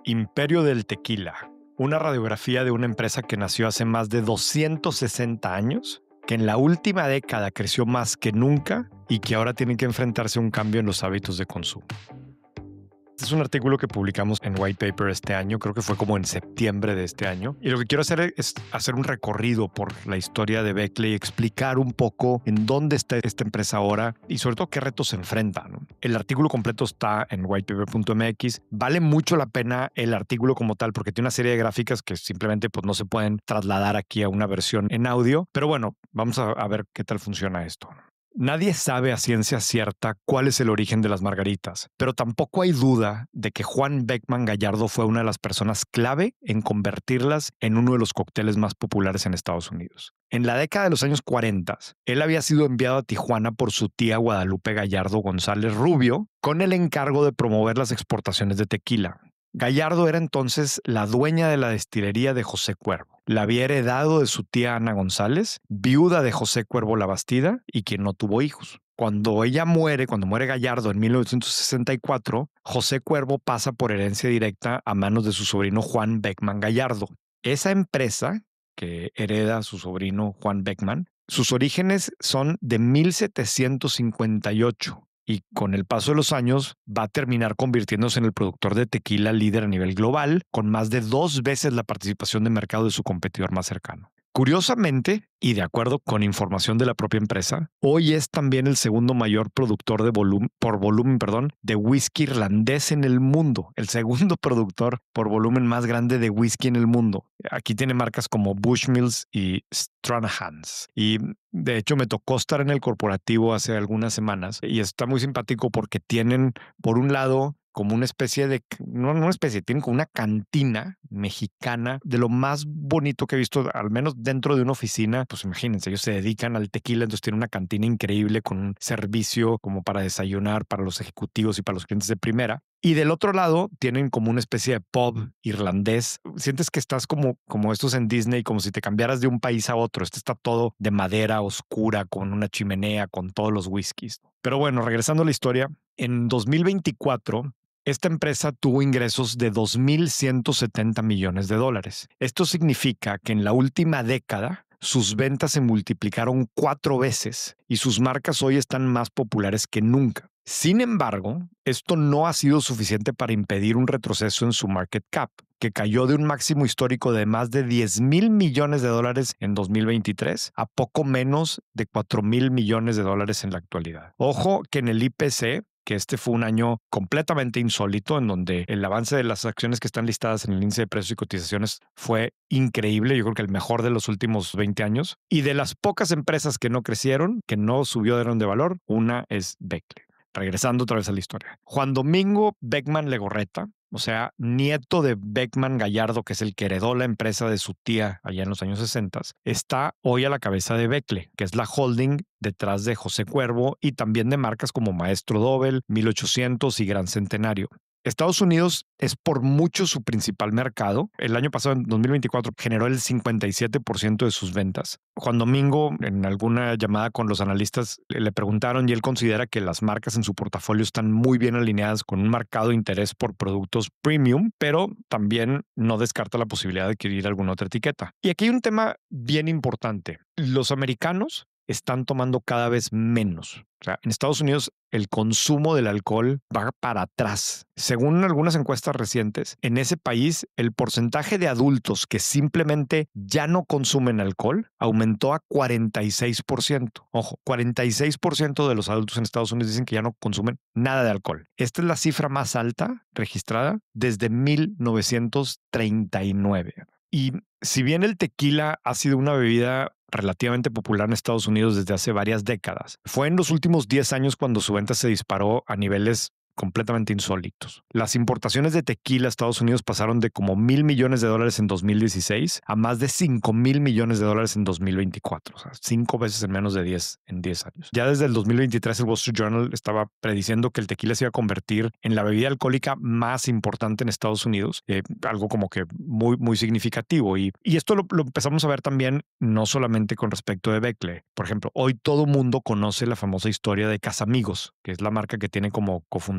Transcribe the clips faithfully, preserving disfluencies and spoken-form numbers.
Imperio del Tequila, una radiografía de una empresa que nació hace más de doscientos sesenta años, que en la última década creció más que nunca y que ahora tiene que enfrentarse a un cambio en los hábitos de consumo. Este es un artículo que publicamos en White Paper este año, creo que fue como en septiembre de este año. Y lo que quiero hacer es hacer un recorrido por la historia de Becle y explicar un poco en dónde está esta empresa ahora y sobre todo qué retos se enfrenta, ¿no? El artículo completo está en whitepaper punto m x. Vale mucho la pena el artículo como tal porque tiene una serie de gráficas que simplemente pues, no se pueden trasladar aquí a una versión en audio. Pero bueno, vamos a, a ver qué tal funciona esto. Nadie sabe a ciencia cierta cuál es el origen de las margaritas, pero tampoco hay duda de que Juan Beckman Gallardo fue una de las personas clave en convertirlas en uno de los cócteles más populares en Estados Unidos. En la década de los años cuarenta, él había sido enviado a Tijuana por su tía Guadalupe Gallardo González Rubio con el encargo de promover las exportaciones de tequila. Gallardo era entonces la dueña de la destilería de José Cuervo. La había heredado de su tía Ana González, viuda de José Cuervo Labastida y quien no tuvo hijos. Cuando ella muere, cuando muere Gallardo en mil novecientos sesenta y cuatro, José Cuervo pasa por herencia directa a manos de su sobrino Juan Beckman Gallardo. Esa empresa que hereda a su sobrino Juan Beckman, sus orígenes son de mil setecientos cincuenta y ocho. Y con el paso de los años va a terminar convirtiéndose en el productor de tequila líder a nivel global, con más de dos veces la participación de mercado de su competidor más cercano. Curiosamente, y de acuerdo con información de la propia empresa, hoy es también el segundo mayor productor de volumen, por volumen perdón, de whisky irlandés en el mundo, el segundo productor por volumen más grande de whisky en el mundo. Aquí tiene marcas como Bushmills y Stranahan's. Y de hecho me tocó estar en el corporativo hace algunas semanas y está muy simpático porque tienen, por un lado, como una especie de, no, no una especie, tienen como una cantina mexicana de lo más bonito que he visto, al menos dentro de una oficina. Pues imagínense, ellos se dedican al tequila, entonces tienen una cantina increíble con un servicio como para desayunar para los ejecutivos y para los clientes de primera. Y del otro lado tienen como una especie de pub irlandés. Sientes que estás como, como estos en Disney, como si te cambiaras de un país a otro. Este está todo de madera oscura, con una chimenea, con todos los whiskies. Pero bueno, regresando a la historia, en dos mil veinticuatro, esta empresa tuvo ingresos de dos mil ciento setenta millones de dólares. Esto significa que en la última década sus ventas se multiplicaron cuatro veces y sus marcas hoy están más populares que nunca. Sin embargo, esto no ha sido suficiente para impedir un retroceso en su market cap, que cayó de un máximo histórico de más de diez mil millones de dólares en dos mil veintitrés a poco menos de cuatro mil millones de dólares en la actualidad. Ojo que en el I P C, que este fue un año completamente insólito en donde el avance de las acciones que están listadas en el índice de precios y cotizaciones fue increíble. Yo creo que el mejor de los últimos veinte años. Y de las pocas empresas que no crecieron, que no subieron de valor, una es Becle. Regresando otra vez a la historia. Juan Domingo Beckman Legorreta, o sea, nieto de Beckman Gallardo, que es el que heredó la empresa de su tía allá en los años sesenta, está hoy a la cabeza de Becle, que es la holding detrás de José Cuervo y también de marcas como Maestro Dobel, mil ochocientos y Gran Centenario. Estados Unidos es por mucho su principal mercado. El año pasado, en dos mil veinticuatro, generó el cincuenta y siete por ciento de sus ventas. Juan Domingo, en alguna llamada con los analistas, le preguntaron y él considera que las marcas en su portafolio están muy bien alineadas con un marcado interés por productos premium, pero también no descarta la posibilidad de adquirir alguna otra etiqueta. Y aquí hay un tema bien importante. Los americanos están tomando cada vez menos. O sea, en Estados Unidos el consumo del alcohol va para atrás. Según algunas encuestas recientes, en ese país el porcentaje de adultos que simplemente ya no consumen alcohol aumentó a cuarenta y seis por ciento. Ojo, cuarenta y seis por ciento de los adultos en Estados Unidos dicen que ya no consumen nada de alcohol. Esta es la cifra más alta registrada desde mil novecientos treinta y nueve. Y si bien el tequila ha sido una bebida relativamente popular en Estados Unidos desde hace varias décadas, fue en los últimos diez años cuando su venta se disparó a niveles completamente insólitos. Las importaciones de tequila a Estados Unidos pasaron de como mil millones de dólares en dos mil dieciséis a más de cinco mil millones de dólares en dos mil veinticuatro. O sea, cinco veces en menos de diez en diez años. Ya desde el dos mil veintitrés el Wall Street Journal estaba prediciendo que el tequila se iba a convertir en la bebida alcohólica más importante en Estados Unidos. Eh, algo como que muy, muy significativo. Y, y esto lo, lo empezamos a ver también no solamente con respecto de Becle. Por ejemplo, hoy todo mundo conoce la famosa historia de Casamigos, que es la marca que tiene como cofundador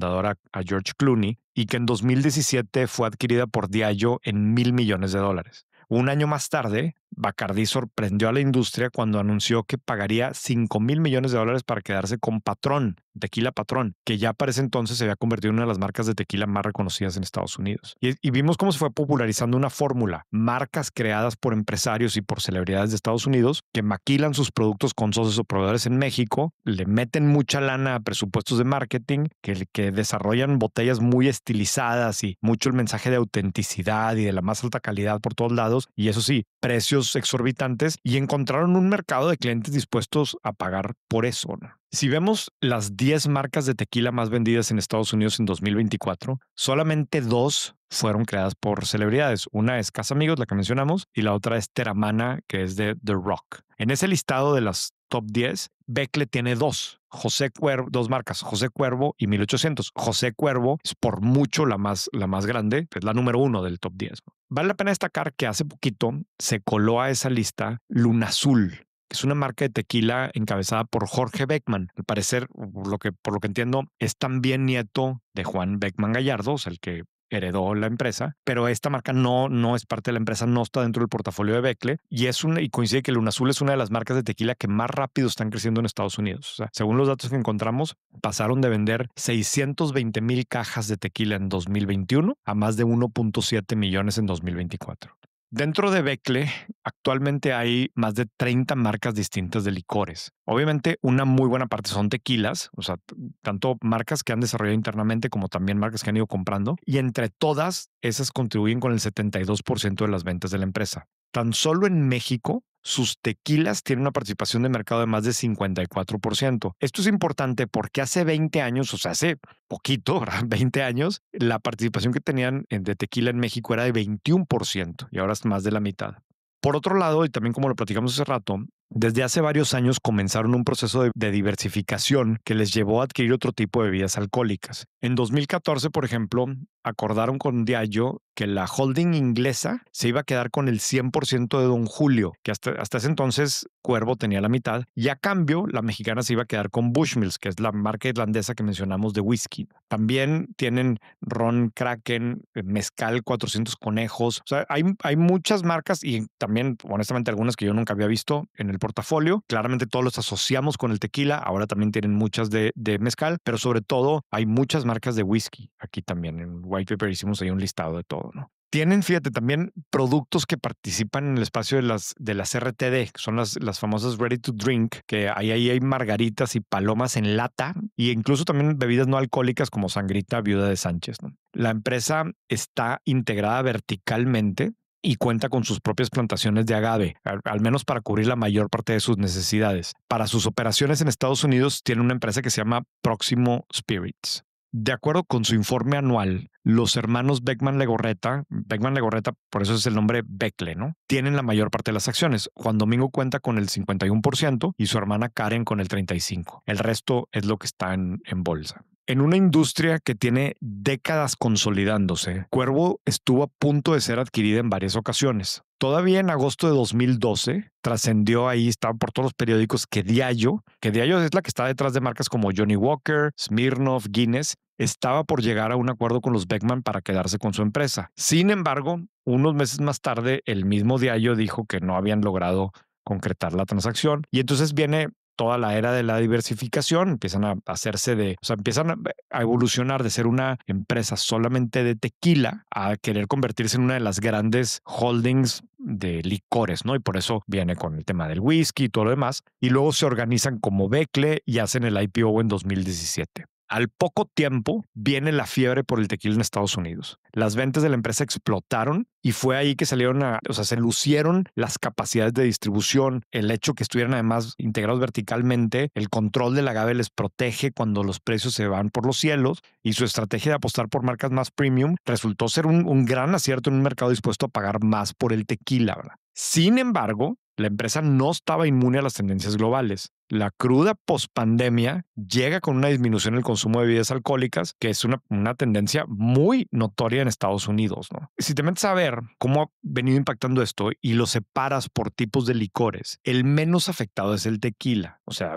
fundador a, a George Clooney y que en dos mil diecisiete fue adquirida por Diageo en mil millones de dólares. Un año más tarde, Bacardí sorprendió a la industria cuando anunció que pagaría cinco mil millones de dólares para quedarse con Patrón, Tequila Patrón, que ya para ese entonces se había convertido en una de las marcas de tequila más reconocidas en Estados Unidos. Y, y vimos cómo se fue popularizando una fórmula, marcas creadas por empresarios y por celebridades de Estados Unidos que maquilan sus productos con socios o proveedores en México, le meten mucha lana a presupuestos de marketing, que, que desarrollan botellas muy estilizadas y mucho el mensaje de autenticidad y de la más alta calidad por todos lados. Y eso sí, precios exorbitantes, y encontraron un mercado de clientes dispuestos a pagar por eso, ¿no? Si vemos las diez marcas de tequila más vendidas en Estados Unidos en dos mil veinticuatro, solamente dos fueron creadas por celebridades. Una es Casamigos, la que mencionamos, y la otra es Terramana, que es de The Rock. En ese listado de las top diez, Becle tiene dos. José Cuervo, dos marcas, José Cuervo y mil ochocientos. José Cuervo es por mucho la más, la más grande, es la número uno del top diez. Vale la pena destacar que hace poquito se coló a esa lista Luna Azul, que es una marca de tequila encabezada por Jorge Beckman. Al parecer, por lo que, por lo que entiendo, es también nieto de Juan Beckman Gallardo, o sea, el que heredó la empresa, pero esta marca no, no es parte de la empresa, no está dentro del portafolio de Becle, y es una, y coincide que Luna Azul es una de las marcas de tequila que más rápido están creciendo en Estados Unidos. O sea, según los datos que encontramos, pasaron de vender seiscientos veinte mil cajas de tequila en dos mil veintiuno a más de uno punto siete millones en dos mil veinticuatro. Dentro de Becle, actualmente hay más de treinta marcas distintas de licores. Obviamente, una muy buena parte son tequilas, o sea, tanto marcas que han desarrollado internamente como también marcas que han ido comprando. Y entre todas, esas contribuyen con el setenta y dos por ciento de las ventas de la empresa. Tan solo en México, sus tequilas tienen una participación de mercado de más de cincuenta y cuatro por ciento. Esto es importante porque hace veinte años, o sea, hace poquito, ¿verdad? veinte años, la participación que tenían de tequila en México era de veintiuno por ciento y ahora es más de la mitad. Por otro lado, y también como lo platicamos hace rato, desde hace varios años comenzaron un proceso de, de diversificación que les llevó a adquirir otro tipo de bebidas alcohólicas. En dos mil catorce, por ejemplo, acordaron con Diageo que la holding inglesa se iba a quedar con el cien por ciento de Don Julio, que hasta, hasta ese entonces Cuervo tenía la mitad, y a cambio la mexicana se iba a quedar con Bushmills, que es la marca irlandesa que mencionamos de whisky. También tienen ron Kraken, mezcal cuatrocientos conejos. O sea, hay, hay muchas marcas y también, honestamente, algunas que yo nunca había visto en el portafolio. Claramente todos los asociamos con el tequila. Ahora también tienen muchas de, de mezcal, pero sobre todo hay muchas marcas de whisky. Aquí también en White Paper hicimos ahí un listado de todo, ¿no? Tienen, fíjate, también productos que participan en el espacio de las, de las R T D, que son las, las famosas Ready to Drink, que ahí, ahí hay margaritas y palomas en lata, e incluso también bebidas no alcohólicas como Sangrita Viuda de Sánchez, ¿no? La empresa está integrada verticalmente y cuenta con sus propias plantaciones de agave, al, al menos para cubrir la mayor parte de sus necesidades. Para sus operaciones en Estados Unidos, tiene una empresa que se llama Próximo Spirits. De acuerdo con su informe anual, los hermanos Beckman Legorreta, Beckman Legorreta, por eso es el nombre Becle, ¿no? Tienen la mayor parte de las acciones. Juan Domingo cuenta con el cincuenta y uno por ciento y su hermana Karen con el treinta y cinco por ciento. El resto es lo que está en, en bolsa. En una industria que tiene décadas consolidándose, Cuervo estuvo a punto de ser adquirida en varias ocasiones. Todavía en agosto de dos mil doce trascendió ahí, estaba por todos los periódicos que Diageo, que Diageo es la que está detrás de marcas como Johnnie Walker, Smirnoff, Guinness, estaba por llegar a un acuerdo con los Beckman para quedarse con su empresa. Sin embargo, unos meses más tarde, el mismo Diageo dijo que no habían logrado concretar la transacción y entonces viene toda la era de la diversificación, empiezan a hacerse de, o sea, empiezan a evolucionar de ser una empresa solamente de tequila a querer convertirse en una de las grandes holdings de licores, ¿no? Y por eso viene con el tema del whisky y todo lo demás. Y luego se organizan como Becle y hacen el I P O en dos mil diecisiete. Al poco tiempo viene la fiebre por el tequila en Estados Unidos. Las ventas de la empresa explotaron y fue ahí que salieron a, o sea, se lucieron las capacidades de distribución, el hecho que estuvieran además integrados verticalmente, el control del agave les protege cuando los precios se van por los cielos y su estrategia de apostar por marcas más premium resultó ser un, un gran acierto en un mercado dispuesto a pagar más por el tequila, ¿verdad? Sin embargo, la empresa no estaba inmune a las tendencias globales. La cruda pospandemia llega con una disminución en el consumo de bebidas alcohólicas, que es una, una tendencia muy notoria en Estados Unidos, ¿no? Si te metes a ver cómo ha venido impactando esto y lo separas por tipos de licores, el menos afectado es el tequila. O sea, a ver,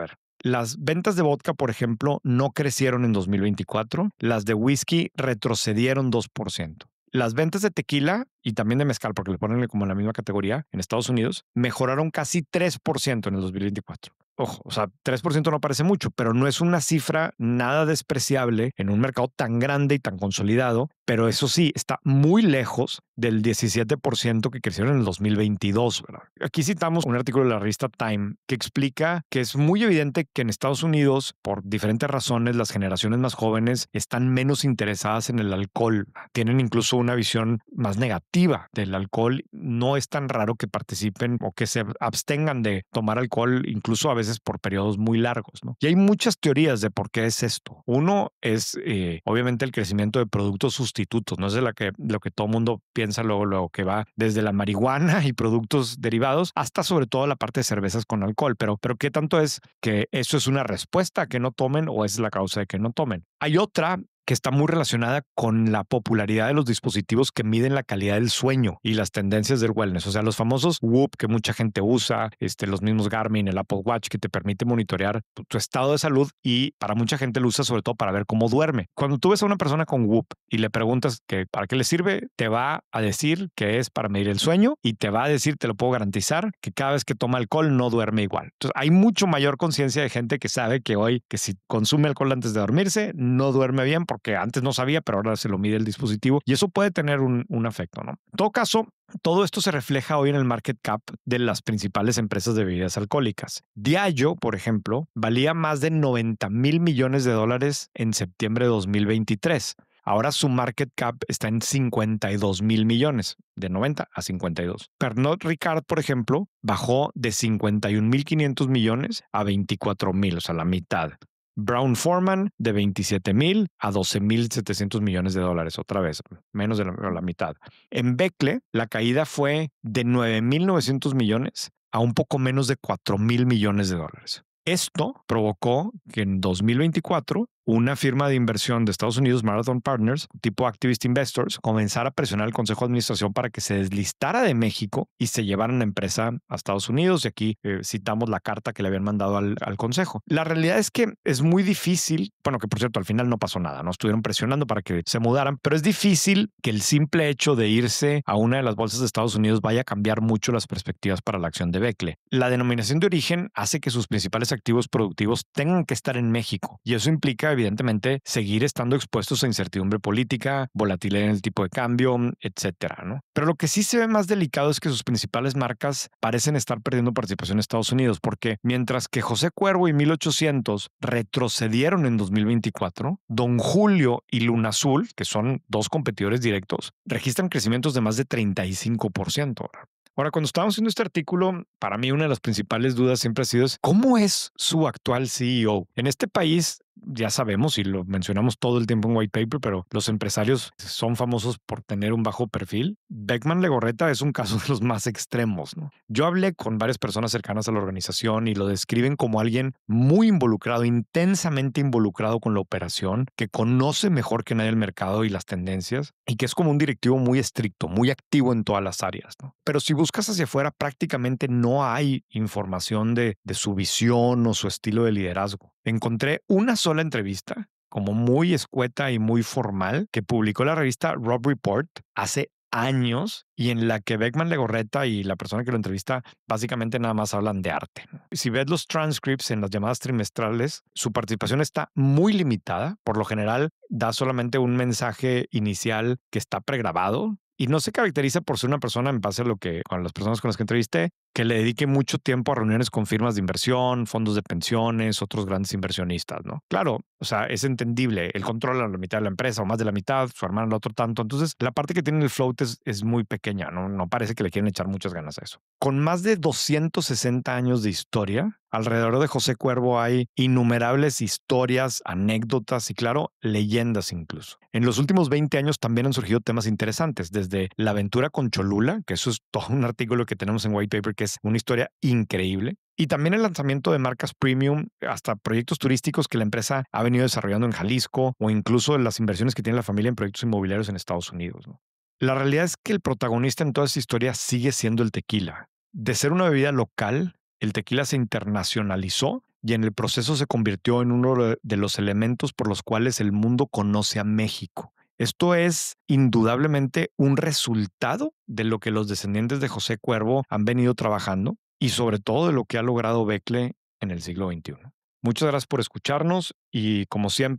Las ventas de vodka, por ejemplo, no crecieron en dos mil veinticuatro. Las de whisky retrocedieron dos por ciento. Las ventas de tequila y también de mezcal, porque le ponen como en la misma categoría en Estados Unidos, mejoraron casi tres por ciento en el dos mil veinticuatro. Ojo, o sea, tres por ciento no parece mucho, pero no es una cifra nada despreciable en un mercado tan grande y tan consolidado, pero eso sí, está muy lejos del diecisiete por ciento que crecieron en el dos mil veintidós, ¿verdad? Aquí citamos un artículo de la revista Time que explica que es muy evidente que en Estados Unidos, por diferentes razones, las generaciones más jóvenes están menos interesadas en el alcohol, tienen incluso una visión más negativa del alcohol. No es tan raro que participen o que se abstengan de tomar alcohol, incluso a veces por periodos muy largos, ¿no? Y hay muchas teorías de por qué es esto. Uno es eh, obviamente el crecimiento de productos sustitutos, no es de la que, lo que todo mundo piensa luego, luego que va desde la marihuana y productos derivados hasta sobre todo la parte de cervezas con alcohol, pero, pero ¿qué tanto es que eso es una respuesta a que no tomen o es la causa de que no tomen? Hay otra que está muy relacionada con la popularidad de los dispositivos que miden la calidad del sueño y las tendencias del wellness. O sea, los famosos Whoop que mucha gente usa, este, los mismos Garmin, el Apple Watch, que te permite monitorear tu, tu estado de salud y para mucha gente lo usa sobre todo para ver cómo duerme. Cuando tú ves a una persona con Whoop y le preguntas que para qué le sirve, te va a decir que es para medir el sueño y te va a decir, te lo puedo garantizar, que cada vez que toma alcohol no duerme igual. Entonces, hay mucho mayor conciencia de gente que sabe que hoy, que si consume alcohol antes de dormirse, no duerme bien porque que antes no sabía, pero ahora se lo mide el dispositivo y eso puede tener un, un efecto, ¿no? En todo caso, todo esto se refleja hoy en el market cap de las principales empresas de bebidas alcohólicas. Diageo, por ejemplo, valía más de noventa mil millones de dólares en septiembre de dos mil veintitrés. Ahora su market cap está en cincuenta y dos mil millones, de noventa a cincuenta y dos. Pernod Ricard, por ejemplo, bajó de cincuenta y un mil quinientos millones a veinticuatro mil, o sea, la mitad. Brown-Forman de veintisiete mil a doce mil setecientos millones de dólares, otra vez, menos de la, la mitad. En Becle, la caída fue de nueve mil novecientos millones a un poco menos de cuatro mil millones de dólares. Esto provocó que en dos mil veinticuatro una firma de inversión de Estados Unidos, Marathon Partners, tipo Activist Investors, comenzara a presionar al Consejo de Administración para que se deslistara de México y se llevaran la empresa a Estados Unidos. Y aquí eh, citamos la carta que le habían mandado al, al Consejo. La realidad es que es muy difícil, bueno, que por cierto, al final no pasó nada, no estuvieron presionando para que se mudaran, pero es difícil que el simple hecho de irse a una de las bolsas de Estados Unidos vaya a cambiar mucho las perspectivas para la acción de Becle. La denominación de origen hace que sus principales activos productivos tengan que estar en México y eso implica evidentemente seguir estando expuestos a incertidumbre política, volatilidad en el tipo de cambio, etcétera, ¿no? Pero lo que sí se ve más delicado es que sus principales marcas parecen estar perdiendo participación en Estados Unidos, porque mientras que José Cuervo y mil ochocientos retrocedieron en dos mil veinticuatro, Don Julio y Luna Azul, que son dos competidores directos, registran crecimientos de más de treinta y cinco por ciento. Ahora, cuando estábamos haciendo este artículo, para mí una de las principales dudas siempre ha sido es, ¿cómo es su actual C E O? En este país, ya sabemos y lo mencionamos todo el tiempo en White Paper, pero los empresarios son famosos por tener un bajo perfil. Beckman Legorreta es un caso de los más extremos, ¿no? Yo hablé con varias personas cercanas a la organización y lo describen como alguien muy involucrado, intensamente involucrado con la operación, que conoce mejor que nadie el mercado y las tendencias y que es como un directivo muy estricto, muy activo en todas las áreas, ¿no? Pero si buscas hacia afuera, prácticamente no hay información de, de su visión o su estilo de liderazgo. Encontré una sola entrevista, como muy escueta y muy formal, que publicó la revista Robb Report hace años y en la que Beckman Legorreta y la persona que lo entrevista básicamente nada más hablan de arte. Si ves los transcripts en las llamadas trimestrales, su participación está muy limitada. Por lo general, da solamente un mensaje inicial que está pregrabado y no se caracteriza por ser una persona, en base a lo que con las personas con las que entrevisté, que le dedique mucho tiempo a reuniones con firmas de inversión, fondos de pensiones, otros grandes inversionistas, ¿no? Claro, o sea, es entendible. Él controla la mitad de la empresa o más de la mitad, su hermano el otro tanto. Entonces, la parte que tiene el float es, es muy pequeña, ¿no? No parece que le quieren echar muchas ganas a eso. Con más de doscientos sesenta años de historia, alrededor de José Cuervo hay innumerables historias, anécdotas y, claro, leyendas incluso. En los últimos veinte años también han surgido temas interesantes, desde la aventura con Cholula, que eso es todo un artículo que tenemos en White Paper, que es una historia increíble, y también el lanzamiento de marcas premium, hasta proyectos turísticos que la empresa ha venido desarrollando en Jalisco o incluso las inversiones que tiene la familia en proyectos inmobiliarios en Estados Unidos, ¿no? La realidad es que el protagonista en toda esta historia sigue siendo el tequila. De ser una bebida local, el tequila se internacionalizó y en el proceso se convirtió en uno de de los elementos por los cuales el mundo conoce a México. Esto es indudablemente un resultado de lo que los descendientes de José Cuervo han venido trabajando y sobre todo de lo que ha logrado Becle en el siglo veintiuno. Muchas gracias por escucharnos y como siempre,